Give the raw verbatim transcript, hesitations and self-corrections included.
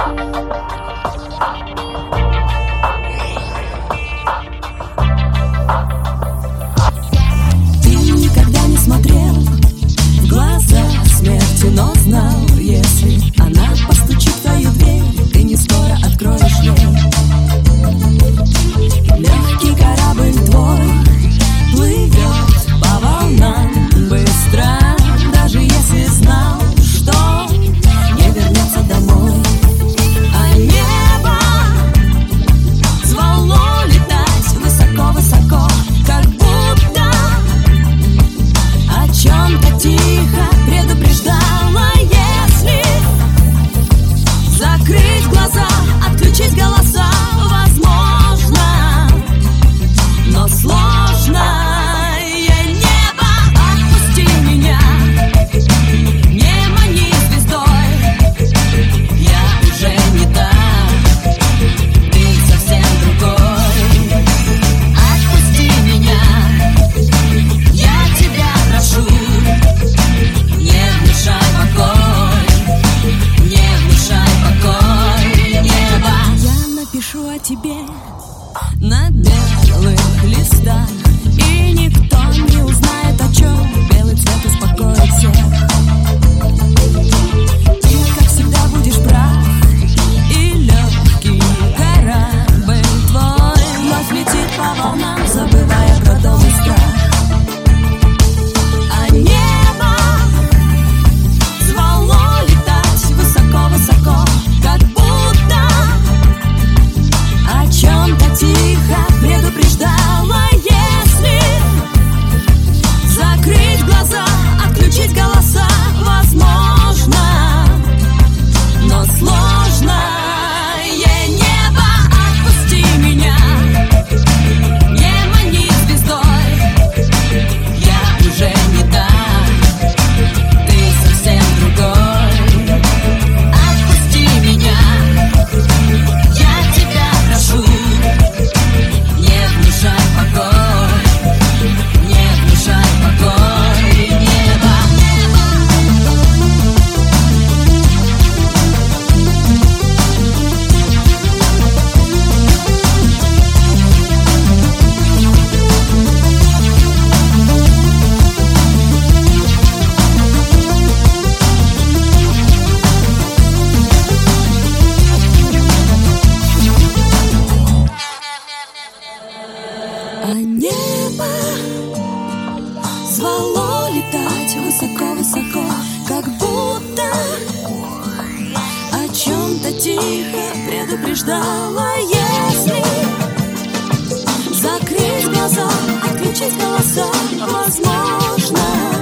Тебе на белых листах, и никто не узнает, о чем белый цвет успокоит всех. Ты, как всегда, будешь прав, и легкий корабль твой вновь летит по волнам, забывая про дом и страх. А небо звало летать высоко-высоко, как будто о чем-то тихо предупреждала. Если закрыть глаза, отключить голоса, возможно, но сложно. Небо, отпусти меня, не мани звездой, я уже не та, ты совсем другой. Отпусти меня, я тебя прошу, не внушай покой, не внушай покой. Небо, а небо звало летать высоко-высоко, как будто о чем-то тихо предупреждала. Если закрыть глаза, отключить голоса, возможно,